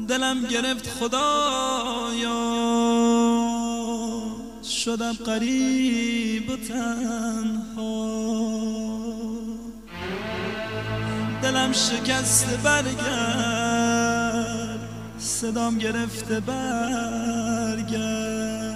دلم گرفت خدایا، شدم غریب و تنها. دلم شکسته برگرد، صدام گرفته برگرد.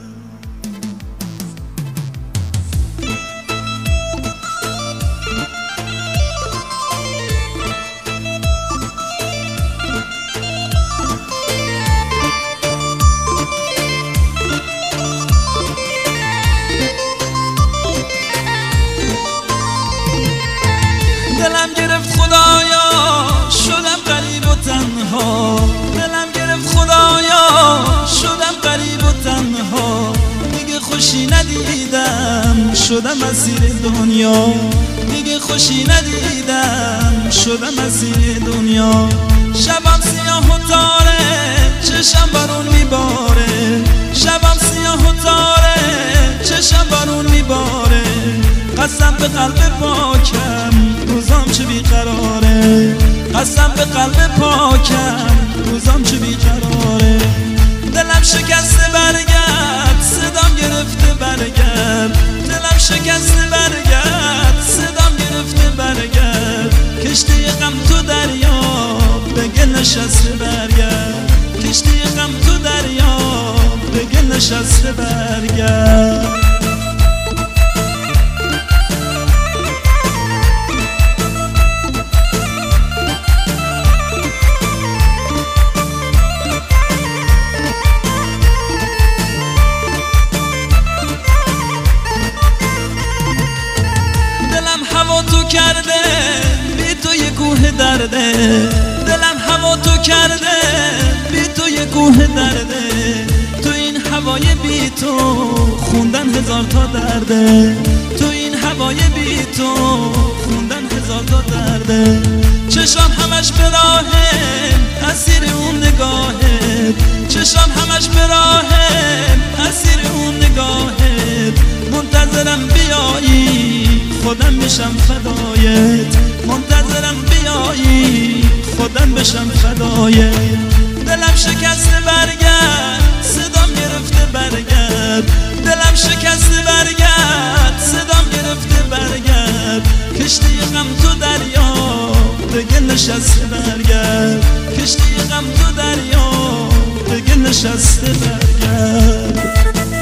دلم گرفت خدایا، شدم غریب و تنها. دلم گرفت خدایا، شدم غریب و تنها. دیگه خوشی ندیدم، شدم اسیر دنیا. دیگه خوشی ندیدم، شدم اسیر دنیا. شبم سیاه و تاره، چشم بارون میباره. شبم سیاه و تاره، چشم بارون میباره. قسم به قلب پاکم، روزام چه بیقراره. قسم به قلب پاکم، روزام چه بیقراره. دلم شکسته برگرد، صدام گرفته برگرد. دلم شکسته برگرد، صدام گرفته برگرد. کشتی غم تو دریا، به گل نشسته برگرد. کشتی غم تو دریا، به گل نشسته برگرد. هوا تو کرده، بی تو یه کوه درده. دلم هوا تو کرده، بی تو یه کوه درده. تو این هوای بی تو خوندن هزار تا درده. تو این هوای بی تو خوندن هزار تا درده. چشام همش به راهه، اسیر اون نگاهه. چشام همش به راهه، اسیر اون نگاهه. منتظرم بیایی، خودم بشم فدایت. منتظرم بیایی، خودم بشم فدایت. دلم شکسته برگرد، صدام گرفته برگرد. دلم شکسته برگرد، صدام گرفته برگرد. کشتی غم تو دریا، به گل نشسته برگرد. کشتی غم تو دریا، به گل نشسته برگرد.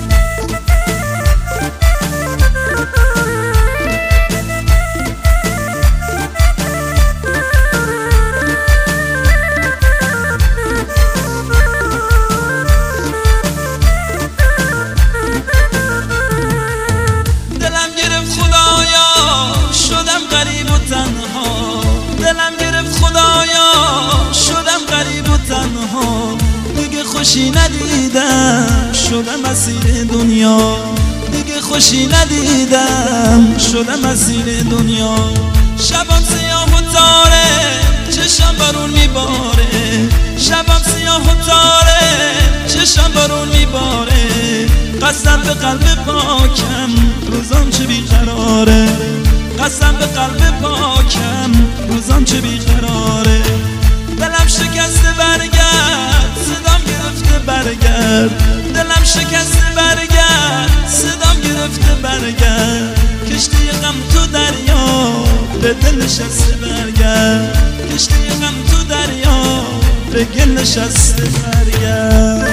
دلم گرفت خدایا، شدم غریب و تنها. دیگه خوشی ندیدم، شدم اسیر دنیا. دیگه خوشی ندیدم، شدم اسیر دنیا. شبم سیاه و تاره، چشم بارون میباره. شبم سیاه و تاره، چشم بارون میباره. قسم به قلب پاکم، روزام چه بیقراره. قسم به قلب پاکم، روزام چه بیقراره. دلم شکسته برگرد، صدام گرفته برگرد. دلم شکسته برگرد، صدام گرفته برگرد. کشتی غم تو دریا، به دل نشسته برگرد. کشتی غم تو دریا، به گل نشسته برگرد.